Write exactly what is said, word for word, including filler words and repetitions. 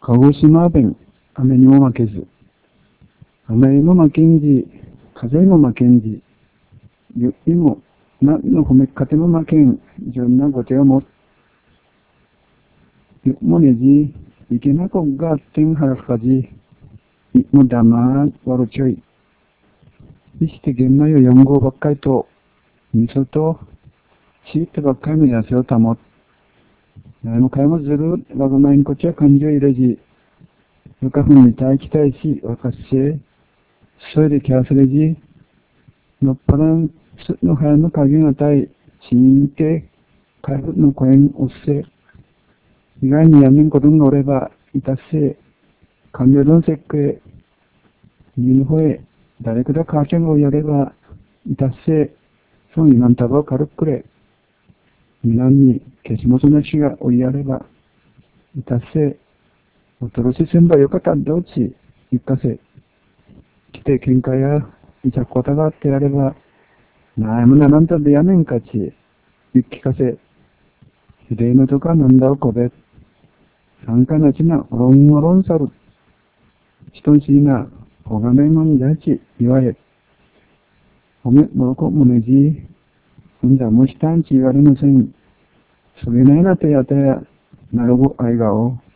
鹿児島弁、雨にも負けず。雨にも負けんじ、風にも負けんじ。雪も、なの褒めかても負けん、じゃなごてをも。ゆもねじ、いけなこがってんはらかじ。いもだまーわろちょい。いしてげんなよよん号ばっかりと、みそと、しいてばっかりのやせを保つ。何もかいもずる、わがまいんこちゃ感情入れじ。よかふんに対期待し、わかっせ。それでキャスレジ。のっぱらん、すのはやの影がたい、しんけ、かいふの声んおっせ。意外にやめんことがおれば、いたっせ。かんじょどんせっけ。にのほえ、誰かだ母ちゃんがおやれば、いたっせ。その今んたばを軽くくれ。みなんに、消しもそなしがおやれば、いたっせ。おとろしせんばよかったんだうち、いったせ。来て喧嘩や、いちゃこたがあってやれば、なあもななんたでやめんかち、言きかせ。ひでえのとかなんだをこべ。参加なちな、おろんおろんさる。人しいな、おがめんのんじゃち、言われ。おめ、もろこもねじ、んじゃもしたんち言われません。そげないなとやたや、なるぼあいがお。